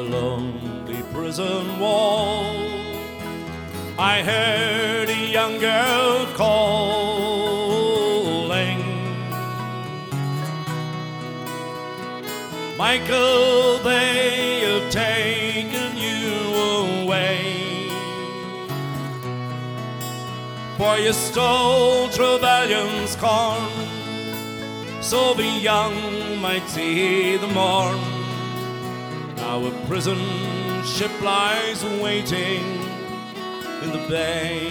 lonely prison wall, I heard a young girl calling, Michael, they have taken you away, for you stole Trevelyan's corn, so the young might see the morn. Now a prison ship lies waiting in the bay.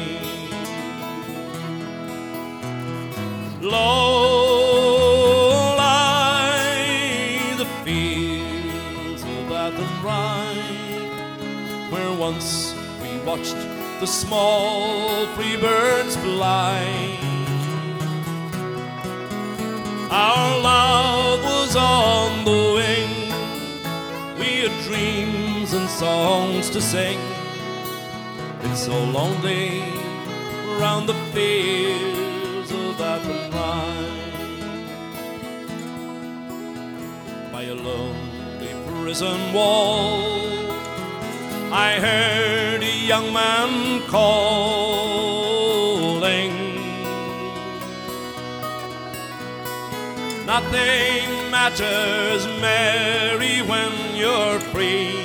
Low lie the fields of Athenry, where once we watched the small free birds fly. Our love was on the wing, we had dreams and songs to sing. It's so lonely round the fields of Athenry. By a lonely prison wall, I heard a young man calling. Nothing matters, Mary, when you're free.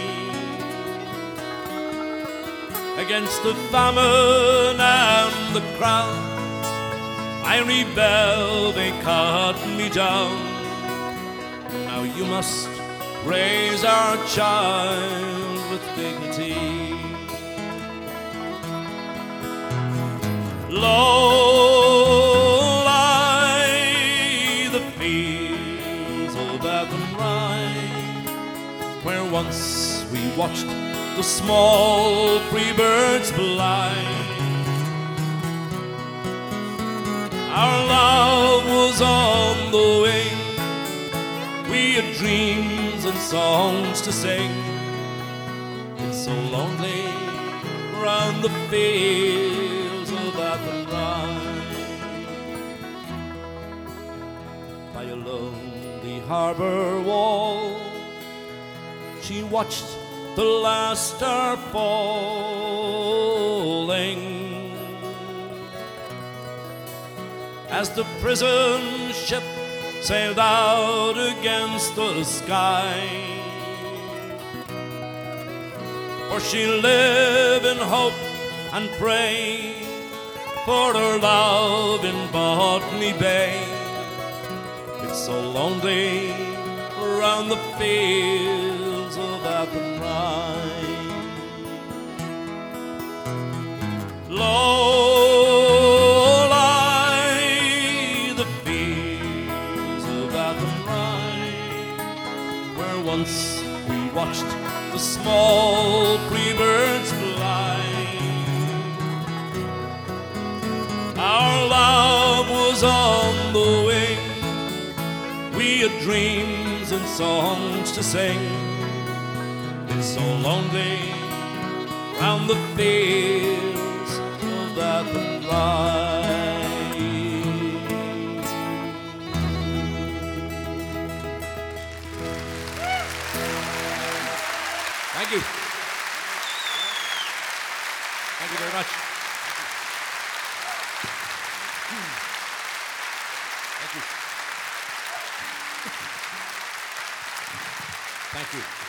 Against the famine and the crowd, I rebel, they cut me down. Now you must raise our child with dignity. Low lie the fields of Athenry, where once we watched the small free birds fly. Our love was on the wing, we had dreams and songs to sing. It's so lonely round the fields of Athenry. By a lonely harbour wall, she watched the last star falling, as the prison ship sailed out against the sky. For she lived in hope and pray for her love in Botany Bay. It's so lonely around the fields of Athenry. Low lie the fields of Athenry, where once we watched the small free birds fly. Our love was on the wing, we had dreams and songs to sing. It's so lonely round the fields of Athenry. Thank you. Thank you very much. Thank you. Thank you.